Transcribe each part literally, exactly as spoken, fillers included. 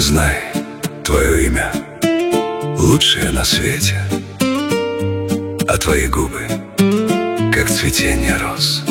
Знай, твое имя лучшее на свете, а твои губы, как цветение роз.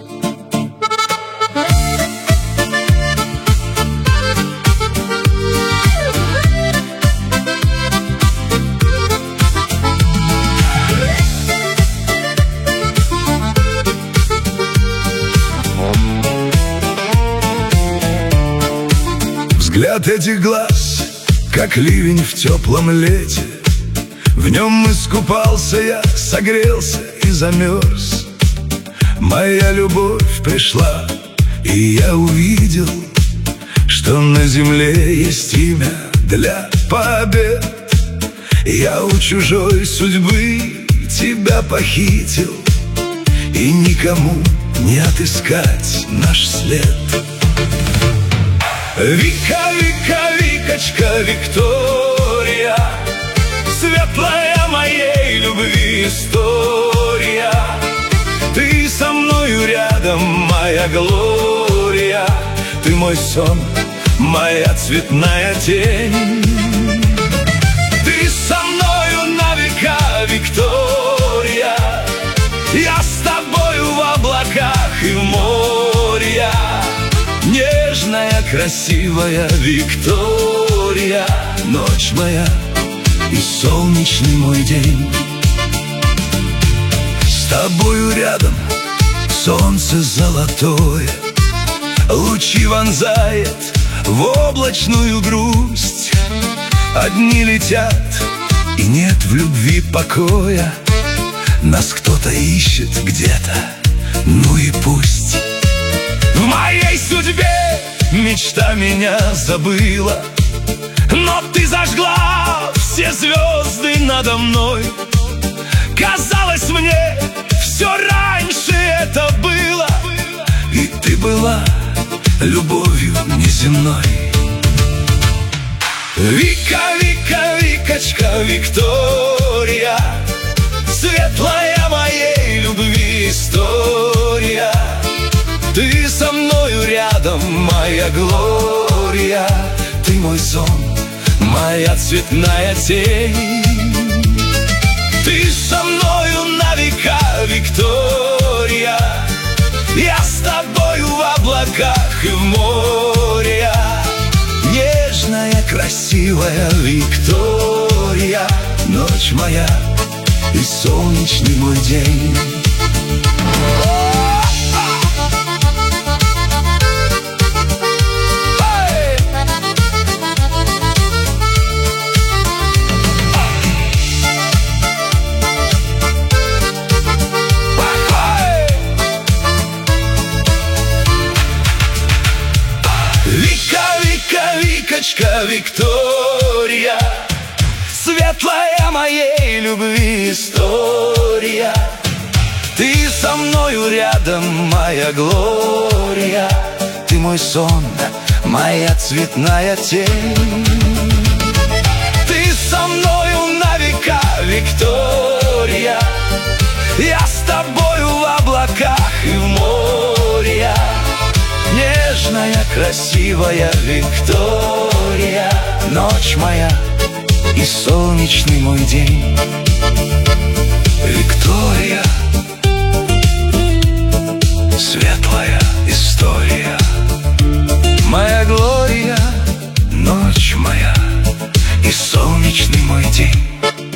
Взгляд этих глаз, как ливень в теплом лете, в нем искупался я, согрелся и замерз. Моя любовь пришла, и я увидел, что на земле есть имя для побед. Я у чужой судьбы тебя похитил, и никому не отыскать наш след. Вика, Вика, Викочка, Виктория, светлая моей любви история. Ты со мною рядом, моя Глория, ты мой сон, моя цветная тень. Ты со мною на века, Виктория, я с тобою в облаках и в море. Нежная, красивая Виктория, ночь моя и солнечный мой день. С тобою рядом солнце золотое лучи вонзает в облачную грусть. Одни летят, и нет в любви покоя. Нас кто-то ищет где-то, ну и пусть. В моей судьбе мечта меня забыла, но ты зажгла все звезды надо мной. Казалось мне, все раньше это было, и ты была любовью неземной. Вика, Вика, Викочка, Виктория, светлая моей любви история. Ты со мною рядом, моя Глория, ты мой сон, моя цветная тень. Ты со мною на века, Виктория, я с тобою в облаках и в море. Нежная, красивая Виктория, ночь моя и солнечный мой день. Вика, Вика, Викочка, Виктория, светлая моей любви история. Ты со мною рядом, моя Глория, ты мой сон, моя цветная тень. Ты со мною на века, Виктория, я с тобою в облаках и в море. Нежная, красивая Виктория, ночь моя и солнечный мой день. Виктория, светлая история, моя Глория, ночь моя и солнечный мой день.